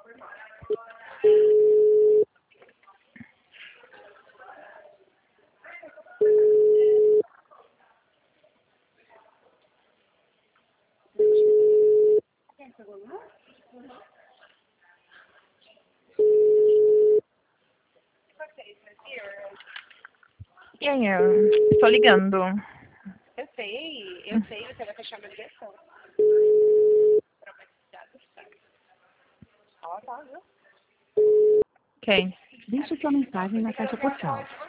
E aí, eu estou ligando. Eu sei, você vai fechar uma direção. Ó, tá, viu? Ok. Deixe sua mensagem na caixa postal.